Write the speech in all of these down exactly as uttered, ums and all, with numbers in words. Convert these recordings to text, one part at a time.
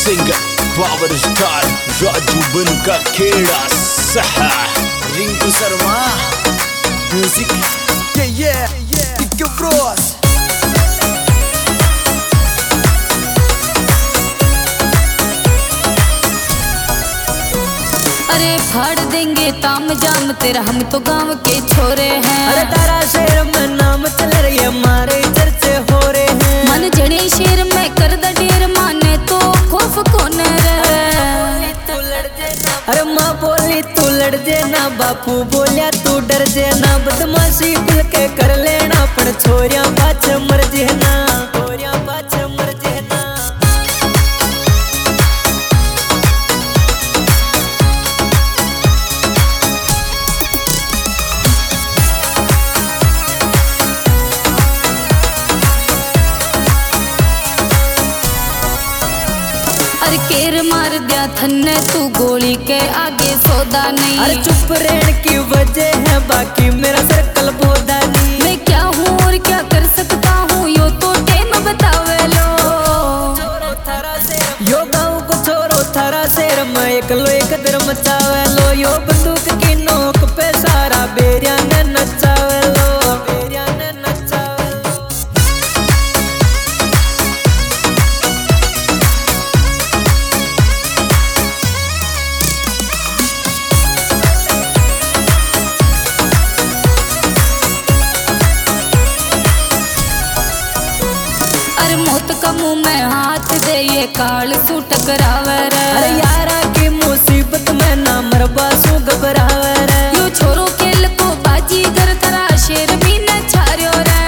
Singer power star Raju बन का खेड़ा सहा रिंकू शर्मा म्यूजिक ये ये ये ब्रोस। अरे फाड़ देंगे ताम जाम तेरा, हम तो गांव के छोरे हैं। अरे तारा शेर में नाम चल रही है, हमारे चर्चे हो रहे हैं। मन जड़े शेर में कर द ढेर, माने तो खौफ कौन रहे। अरे माँ बोली तू लड़ जेना, बापू बोलिया तू डर जेना। बदमाशी खुल के कर लेना, पर छोरिया पाछे मर जेना, छोरिया पाछे मर जेना। अरे केर मार दिया थन्ने, तू गोली के आगे सौदा नहीं। अरे चुप रहने की वजह है, बाकी मेरा सर्कल बोदा नहीं। मैं क्या हूँ और क्या कर सकता हूँ, यो तो टेम बतावे लो। यो गाँव को छोरो थारा शेर में एक लो एक दर मचावे लो। यो बंदूक की नोक पे सारा बेरिया ने नचावे लो, बेरिया ने नचावे लो। अरे मौत का मुंह में हाथ दे, ये काल सू टकरावे रे। अरे यारा की मुसीबत में ना मरबा सू घबरावे रे। यो छोरो खेल को बाजी कर, तरा शेर भी न छार्यो रे।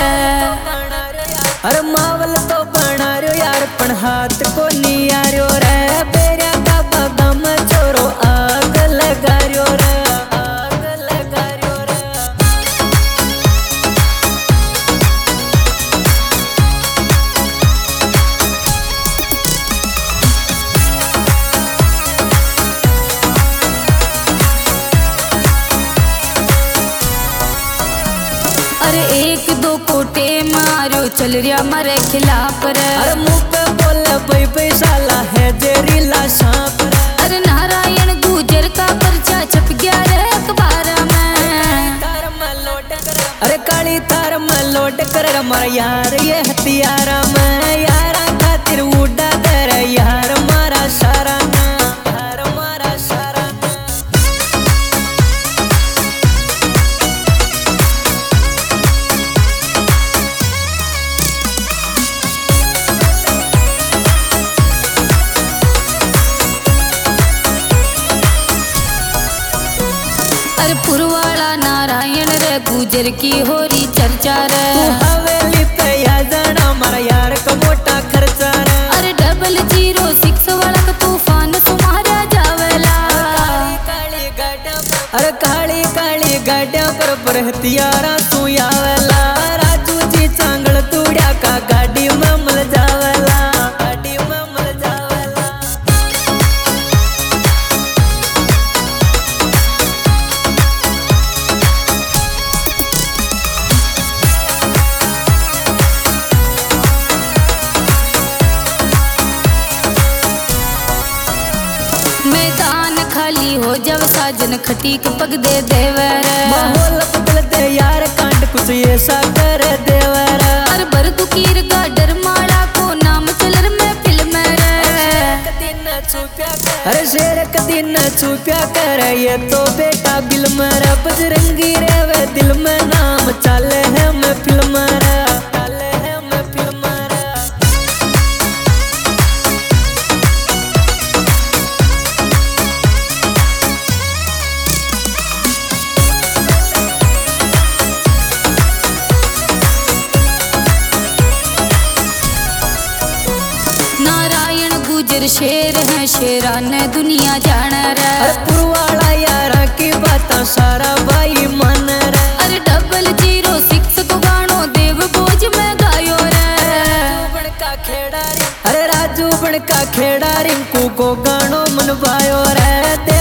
अरे मावल तो बना रयो यार, पण हाथ को नहीं आ रयो रे। बेरिया का बागा में छोरो आग लगा रयो रे, आग लगा रयो रे। अरे एक दो कोटे मारो चल रिया मारे खिलाफ रे। अरे मुंह पे बोले भाई पैसाला है जहरीला सांप रे। अरे नारायण गुजर का पर्चा छप गया रे अखबार में। तार में लोट कर, अरे काली तार में लोट कर हमारा यार ये हथियारा में। यारा खातिर उड़ा कर यार मारा सारा ना, यार मारा सारा ना। अरे पुरवाड़ा नारायण रे गुजर की होरी चर्चा रे। तू हवेली पे आ जाना, हमारा यार का मोटा खर्चा रे। अरे डबल जीरो सिक्स वाला का तूफान सुमारा जावेला। काली गाड़िया पर, अरे काली काली गाड़िया पर पर हथियारा तू आवेला। राजू जी चांगल तूड़िया का गाड़ी में मल जावेला, गाड़ी में मल जावेला। मैदान खाली हो जब साजन खटी के पग दे देवर। माहौल बदल दे यार, कांड कुछ ऐसा कर देवर। अरे बरदुकीर का डर माड़ा को नाम चलर में फिल्म रे। अरे शेर कदी न छुप्या कर, ये तो बेटा बिल मरा। बजरंगी रे वे दिल में नाम चले है मैं फिल्म रा, चले है मैं फिल्म रा। नारायण गुजर शेर है, शेरा ने दुनिया जान रे। अरे पुरवाड़ा यारा की बात सारा भाई मन रे। अरे डबल जीरो सिक्स को गानो देव बोझ में गायो रे। का खेड़ा रे, अरे राजू बण का खेड़ा रिंकू को गानो मन भायो रे।